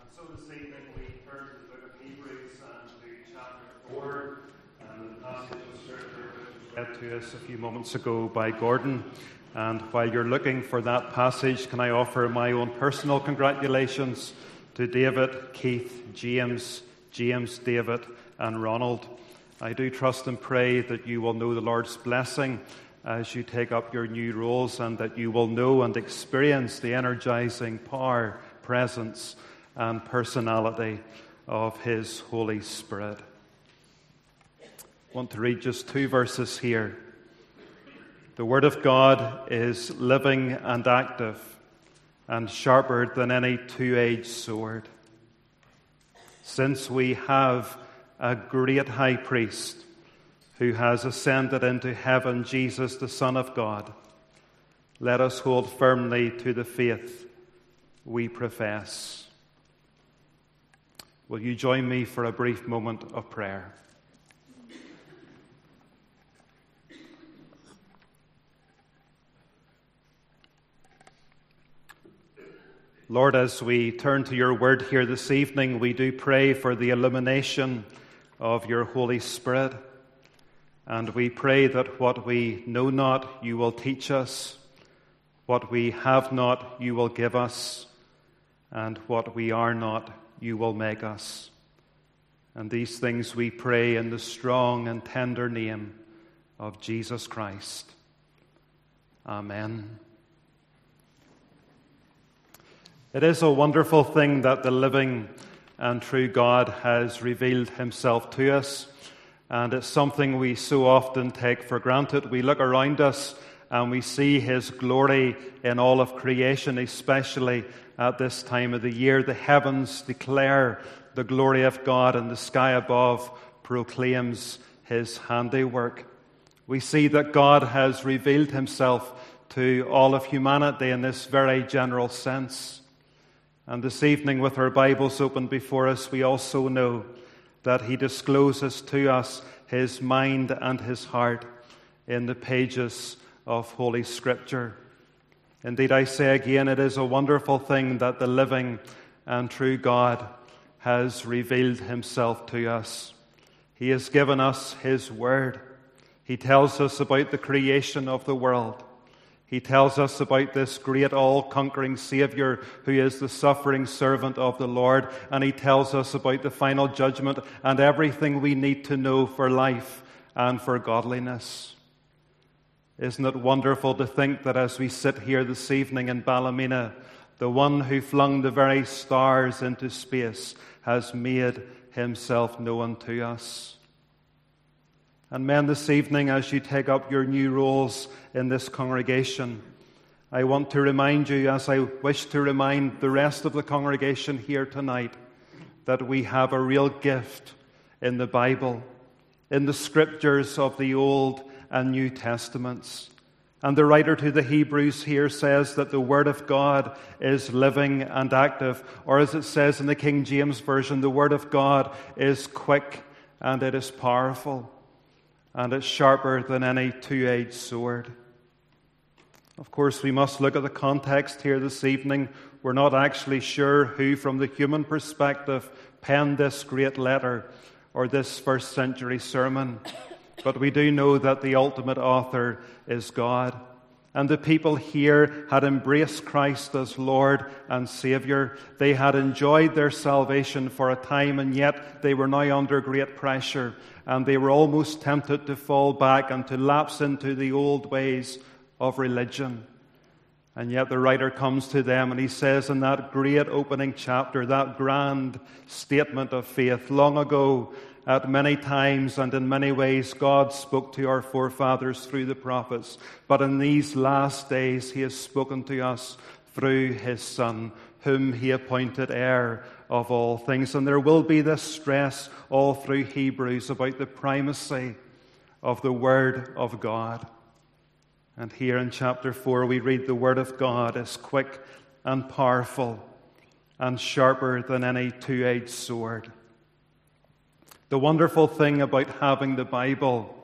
So this evening we turn to the book of Hebrews and to chapter 4, and the passage of Scripture which was read to us a few moments ago by Gordon. And while you're looking for that passage, can I offer my own personal congratulations to David, Keith, James, David, and Ronald. I do trust and pray that you will know the Lord's blessing as you take up your new roles, and that you will know and experience the energizing power, presence, and personality of His Holy Spirit. I want to read just 2 verses here. The Word of God is living and active, and sharper than any two-edged sword. Since we have a great high priest who has ascended into heaven, Jesus, the Son of God, let us hold firmly to the faith we profess. Will you join me for a brief moment of prayer? Lord, as we turn to your word here this evening, we do pray for the illumination of your Holy Spirit. And we pray that what we know not, you will teach us. What we have not, you will give us. And what we are not, you will make us. And these things we pray in the strong and tender name of Jesus Christ. Amen. It is a wonderful thing that the living and true God has revealed himself to us. And it's something we so often take for granted. We look around us and we see his glory in all of creation, especially at this time of the year. The heavens declare the glory of God, and the sky above proclaims his handiwork. We see that God has revealed himself to all of humanity in this very general sense. And this evening, with our Bibles open before us, we also know that he discloses to us his mind and his heart in the pages of Holy Scripture. Indeed, I say again, it is a wonderful thing that the living and true God has revealed himself to us. He has given us his word. He tells us about the creation of the world. He tells us about this great all-conquering Savior who is the suffering servant of the Lord. And he tells us about the final judgment and everything we need to know for life and for godliness. Isn't it wonderful to think that as we sit here this evening in Ballymena, the one who flung the very stars into space has made himself known to us. And men, this evening, as you take up your new roles in this congregation, I want to remind you, as I wish to remind the rest of the congregation here tonight, that we have a real gift in the Bible, in the Scriptures of the Old and New Testaments. And the writer to the Hebrews here says that the Word of God is living and active, or as it says in the King James Version, the Word of God is quick and it is powerful. And it's sharper than any two-edged sword. Of course, we must look at the context here this evening. We're not actually sure who, from the human perspective, penned this great letter or this first-century sermon. But we do know that the ultimate author is God. And the people here had embraced Christ as Lord and Savior. They had enjoyed their salvation for a time, and yet they were now under great pressure. And they were almost tempted to fall back and to lapse into the old ways of religion. And yet the writer comes to them and he says in that great opening chapter, that grand statement of faith, long ago, at many times and in many ways, God spoke to our forefathers through the prophets. But in these last days, he has spoken to us through his Son, whom he appointed heir of all things. And there will be this stress all through Hebrews about the primacy of the Word of God. And here in chapter 4, we read the Word of God is quick and powerful and sharper than any two-edged sword. The wonderful thing about having the Bible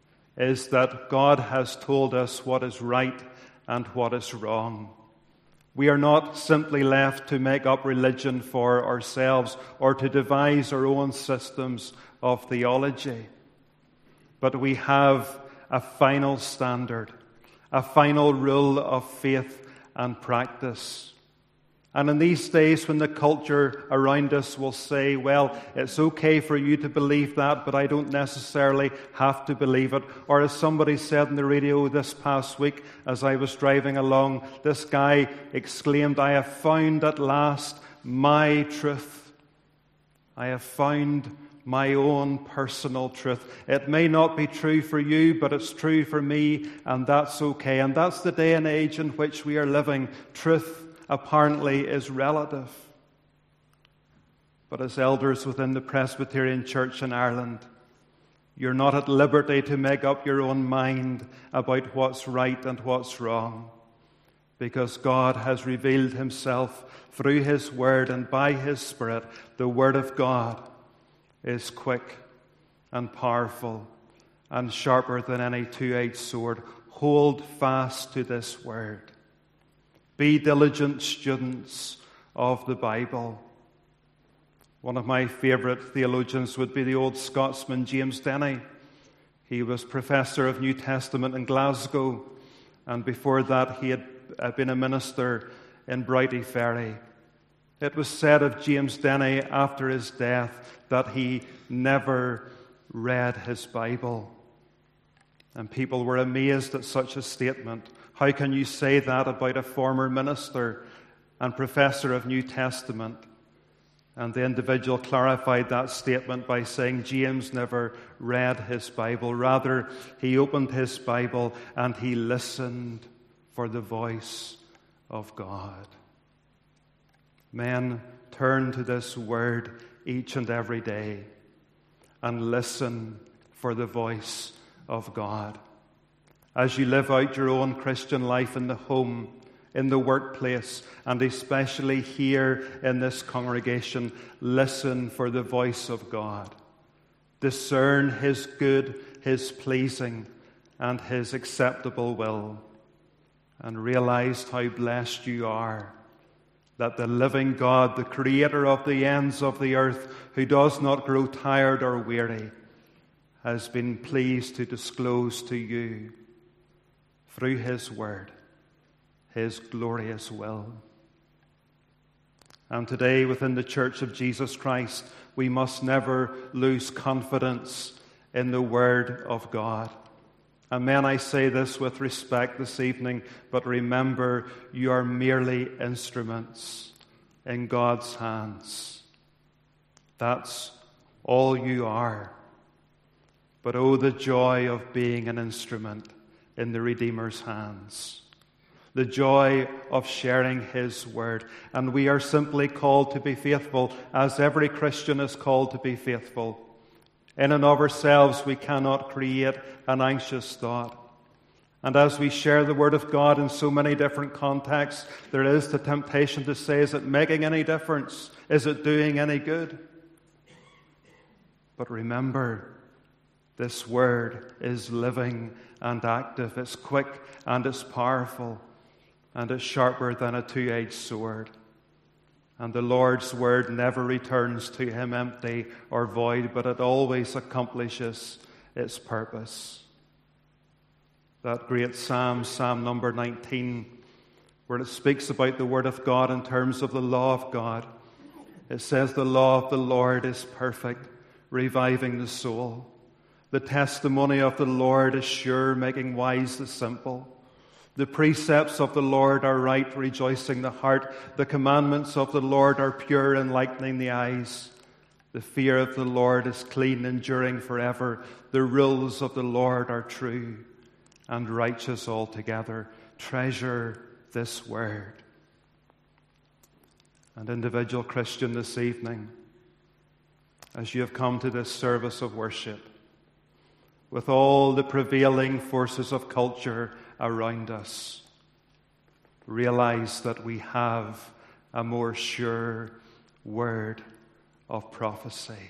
is that God has told us what is right and what is wrong. We are not simply left to make up religion for ourselves or to devise our own systems of theology. But we have a final standard, a final rule of faith and practice. And in these days when the culture around us will say, well, it's okay for you to believe that, but I don't necessarily have to believe it. Or as somebody said on the radio this past week as I was driving along, this guy exclaimed, I have found at last my truth. I have found my own personal truth. It may not be true for you, but it's true for me, and that's okay. And that's the day and age in which we are living. Truth apparently is relative. But as elders within the Presbyterian Church in Ireland, you're not at liberty to make up your own mind about what's right and what's wrong, because God has revealed himself through his word and by his Spirit. The word of God is quick and powerful and sharper than any two-edged sword. Hold fast to this word. Be diligent students of the Bible. One of my favourite theologians would be the old Scotsman James Denney. He was professor of New Testament in Glasgow, and before that he had been a minister in Broughty Ferry. It was said of James Denney after his death that he never read his Bible. And people were amazed at such a statement. How can you say that about a former minister and professor of New Testament? And the individual clarified that statement by saying James never read his Bible. Rather, he opened his Bible and he listened for the voice of God. Men, turn to this word each and every day and listen for the voice of God. As you live out your own Christian life in the home, in the workplace, and especially here in this congregation, listen for the voice of God. Discern his good, his pleasing, and his acceptable will. And realize how blessed you are that the living God, the creator of the ends of the earth, who does not grow tired or weary, has been pleased to disclose to you through his word his glorious will. And today within the Church of Jesus Christ, we must never lose confidence in the word of God. And men, I say this with respect this evening, but remember, you are merely instruments in God's hands. That's all you are. But oh, the joy of being an instrument in the Redeemer's hands. The joy of sharing his word. And we are simply called to be faithful, as every Christian is called to be faithful. In and of ourselves, we cannot create an anxious thought. And as we share the word of God in so many different contexts, there is the temptation to say, is it making any difference? Is it doing any good? But remember, this word is living and active. It's quick and it's powerful. And it's sharper than a two-edged sword. And the Lord's word never returns to him empty or void, but it always accomplishes its purpose. That great psalm, Psalm number 19, where it speaks about the word of God in terms of the law of God. It says, the law of the Lord is perfect, reviving the soul. The testimony of the Lord is sure, making wise the simple. The precepts of the Lord are right, rejoicing the heart. The commandments of the Lord are pure, enlightening the eyes. The fear of the Lord is clean, enduring forever. The rules of the Lord are true and righteous altogether. Treasure this word. And individual Christian this evening, as you have come to this service of worship, with all the prevailing forces of culture around us, realize that we have a more sure word of prophecy.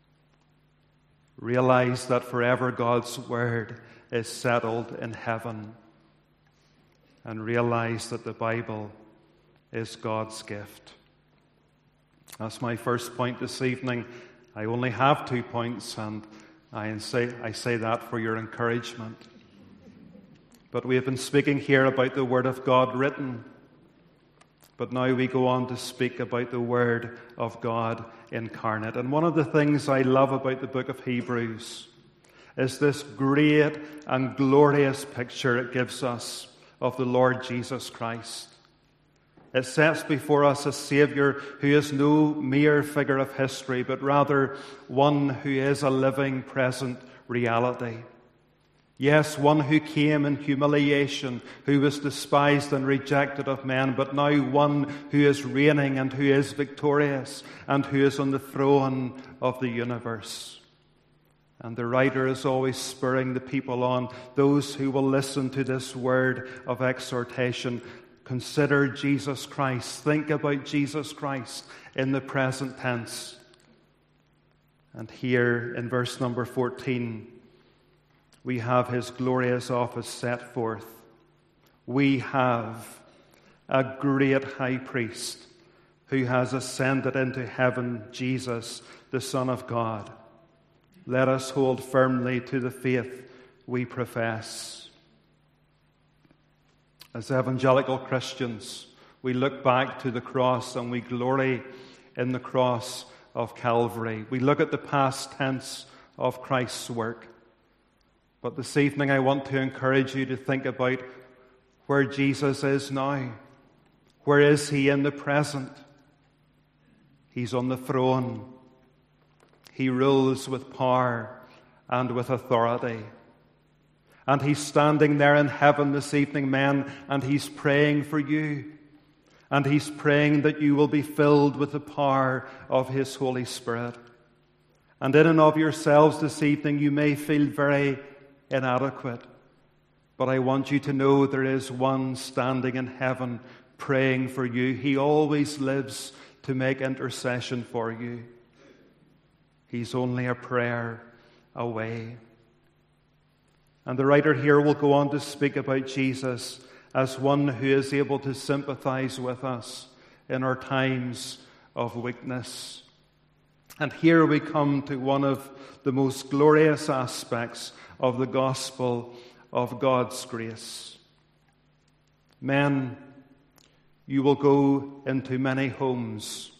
Realize that forever God's word is settled in heaven. And realize that the Bible is God's gift. That's my first point this evening. I only have 2 points, and I say that for your encouragement. But we have been speaking here about the Word of God written. But now we go on to speak about the Word of God incarnate. And one of the things I love about the book of Hebrews is this great and glorious picture it gives us of the Lord Jesus Christ. It sets before us a Savior who is no mere figure of history, but rather one who is a living, present reality. Yes, one who came in humiliation, who was despised and rejected of men, but now one who is reigning and who is victorious and who is on the throne of the universe. And the writer is always spurring the people on, those who will listen to this word of exhortation. Consider Jesus Christ. Think about Jesus Christ in the present tense. And here in verse number 14, we have his glorious office set forth. We have a great high priest who has ascended into heaven, Jesus, the Son of God. Let us hold firmly to the faith we profess. As evangelical Christians, we look back to the cross and we glory in the cross of Calvary. We look at the past tense of Christ's work. But this evening I want to encourage you to think about where Jesus is now. Where is he in the present? He's on the throne. He rules with power and with authority. And he's standing there in heaven this evening, men, and he's praying for you. And he's praying that you will be filled with the power of his Holy Spirit. And in and of yourselves this evening, you may feel very inadequate. But I want you to know there is one standing in heaven praying for you. He always lives to make intercession for you. He's only a prayer away. And the writer here will go on to speak about Jesus as one who is able to sympathize with us in our times of weakness. And here we come to one of the most glorious aspects of the gospel of God's grace. Men, you will go into many homes.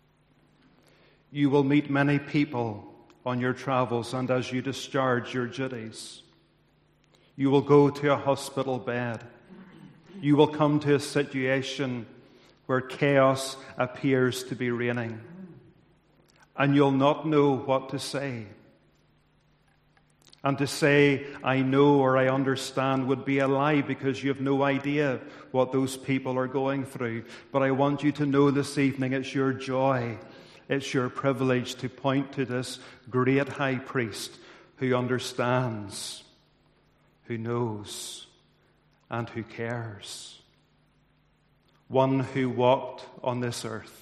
You will meet many people on your travels and as you discharge your duties. You will go to a hospital bed. You will come to a situation where chaos appears to be reigning. And you'll not know what to say. And to say, I know or I understand would be a lie because you have no idea what those people are going through. But I want you to know this evening it's your joy, it's your privilege to point to this great high priest who understands, who knows, and who cares. One who walked on this earth.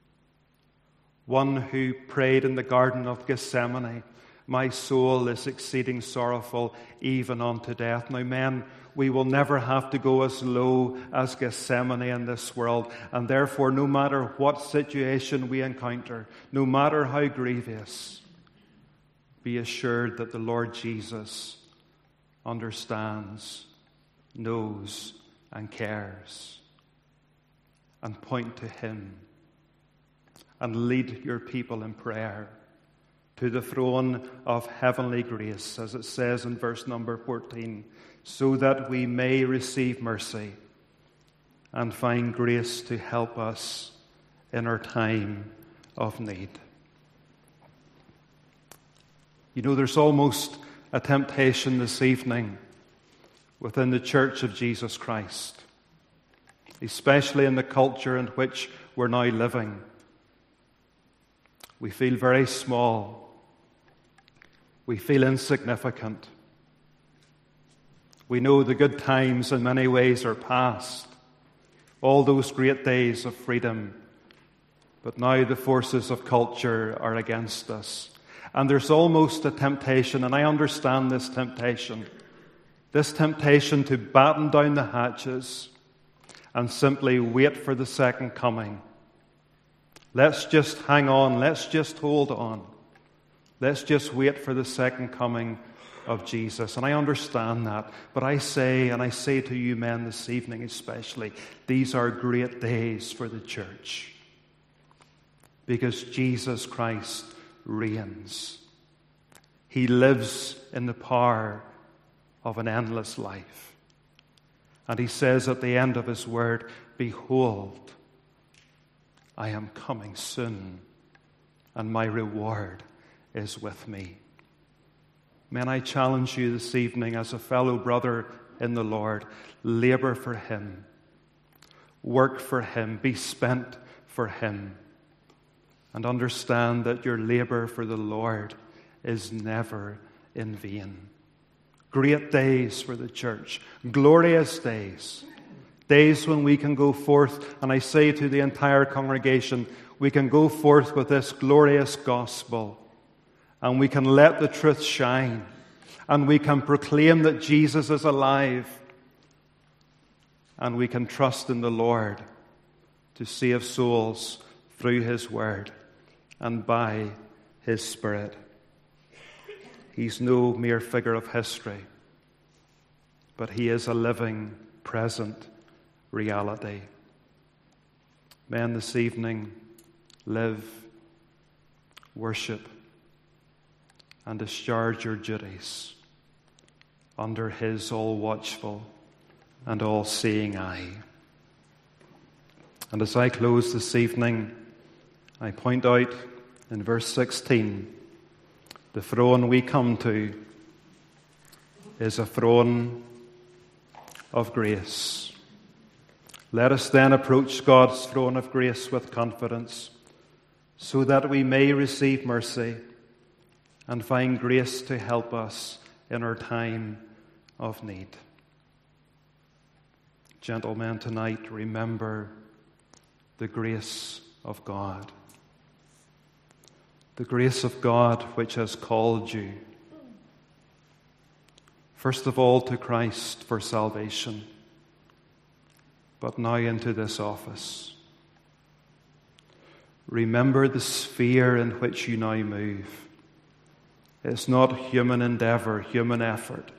One who prayed in the Garden of Gethsemane, my soul is exceeding sorrowful, even unto death. Now, men, we will never have to go as low as Gethsemane in this world. And therefore, no matter what situation we encounter, no matter how grievous, be assured that the Lord Jesus understands, knows, and cares. And point to him. And lead your people in prayer to the throne of heavenly grace, as it says in verse number 14, so that we may receive mercy and find grace to help us in our time of need. You know, there's almost a temptation this evening within the Church of Jesus Christ, especially in the culture in which we're now living. We feel very small. We feel insignificant. We know the good times in many ways are past. All those great days of freedom. But now the forces of culture are against us. And there's almost a temptation, and I understand this temptation to batten down the hatches and simply wait for the second coming. Let's just hang on. Let's just hold on. Let's just wait for the second coming of Jesus. And I understand that. But I say, and I say to you men this evening especially, these are great days for the church. Because Jesus Christ reigns. He lives in the power of an endless life. And he says at the end of his word, behold, I am coming soon, and my reward is with me. Men, I challenge you this evening as a fellow brother in the Lord, labor for him, work for him, be spent for him, and understand that your labor for the Lord is never in vain. Great days for the church, glorious days, days when we can go forth, and I say to the entire congregation, we can go forth with this glorious gospel, and we can let the truth shine, and we can proclaim that Jesus is alive, and we can trust in the Lord to save souls through his word and by his Spirit. He's no mere figure of history, but he is a living, present reality. Men, this evening, live, worship, and discharge your duties under his all-watchful and all-seeing eye. And as I close this evening, I point out in verse 16, the throne we come to is a throne of grace. Let us then approach God's throne of grace with confidence, so that we may receive mercy and find grace to help us in our time of need. Gentlemen, tonight remember the grace of God. The grace of God which has called you, first of all to Christ for salvation, but now into this office. Remember the sphere in which you now move. It's not human endeavor, human effort.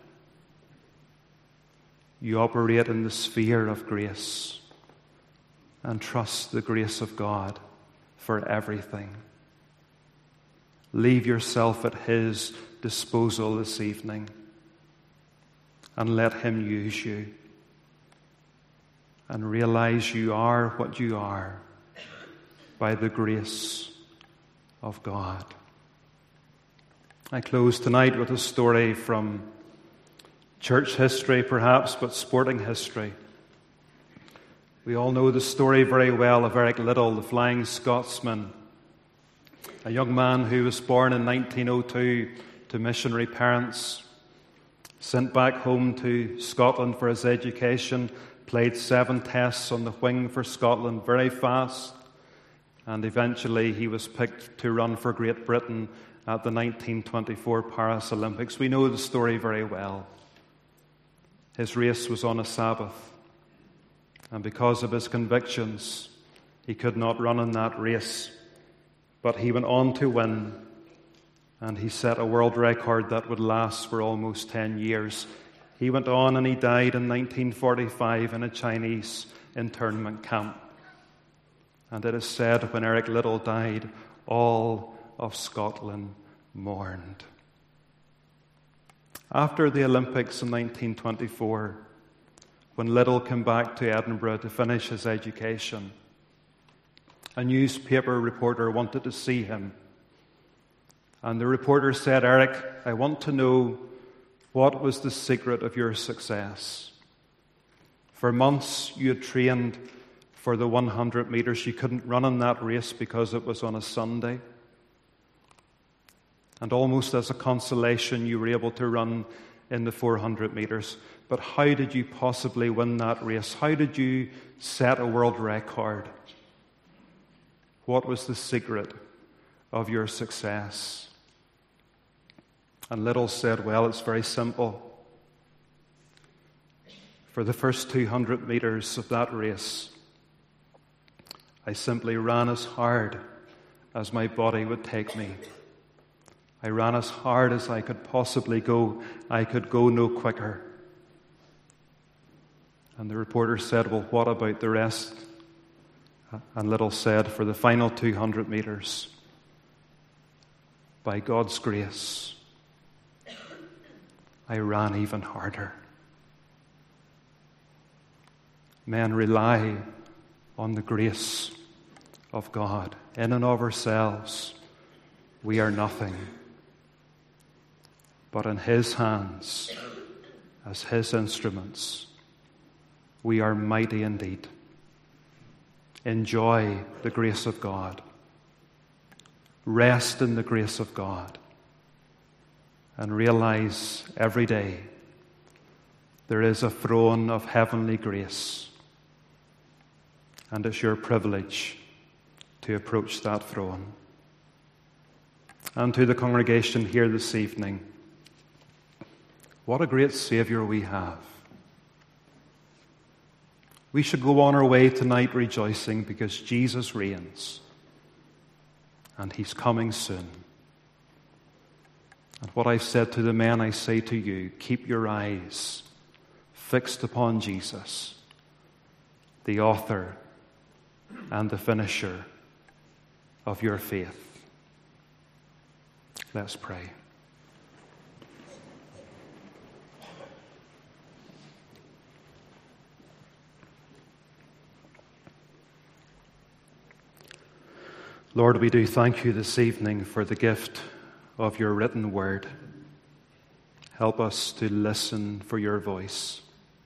You operate in the sphere of grace and trust the grace of God for everything. Leave yourself at his disposal this evening and let him use you. And realize you are what you are by the grace of God. I close tonight with a story from church history, perhaps, but sporting history. We all know the story very well of Eric Liddell, the Flying Scotsman, a young man who was born in 1902 to missionary parents, sent back home to Scotland for his education, played 7 tests on the wing for Scotland very fast, and eventually he was picked to run for Great Britain at the 1924 Paris Olympics. We know the story very well. His race was on a Sabbath, and because of his convictions, he could not run in that race. But he went on to win, and he set a world record that would last for almost 10 years. He went on and he died in 1945 in a Chinese internment camp. And it is said when Eric Liddell died, all of Scotland mourned. After the Olympics in 1924, when Liddell came back to Edinburgh to finish his education, a newspaper reporter wanted to see him. And the reporter said, "Eric, I want to know what was the secret of your success. For months you had trained for the 100 meters. You couldn't run in that race because it was on a Sunday. And almost as a consolation, you were able to run in the 400 meters. But how did you possibly win that race? How did you set a world record? What was the secret of your success?" And Liddell said, "Well, it's very simple. For the first 200 meters of that race, I simply ran as hard as my body would take me. I ran as hard as I could possibly go. I could go no quicker. And the reporter said, well, what about the rest? And Little said, for the final 200 meters, by God's grace, I ran even harder. Men, rely on the grace of God. In and of ourselves, we are nothing. But in His hands, as His instruments, we are mighty indeed. Enjoy the grace of God. Rest in the grace of God. And realize every day there is a throne of heavenly grace. And it's your privilege to approach that throne. And to the congregation here this evening, what a great Savior we have. We should go on our way tonight rejoicing because Jesus reigns. And He's coming soon. And what I've said to the men, I say to you, keep your eyes fixed upon Jesus, the author and the finisher of your faith. Let's pray. Lord, we do thank you this evening for the gift of your written word. Help us to listen for your voice.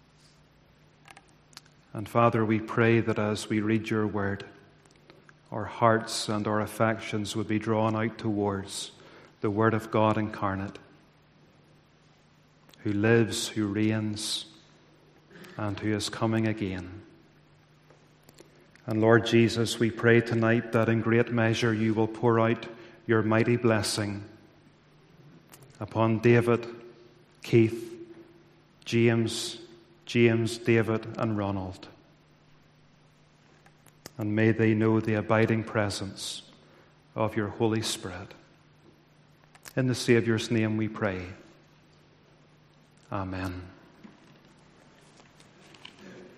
And Father, we pray that as we read your word, our hearts and our affections would be drawn out towards the Word of God incarnate, who lives, who reigns, and who is coming again. And Lord Jesus, we pray tonight that in great measure you will pour out your mighty blessing upon David, Keith, James, David, and Ronald. And may they know the abiding presence of your Holy Spirit. In the Saviour's name we pray. Amen.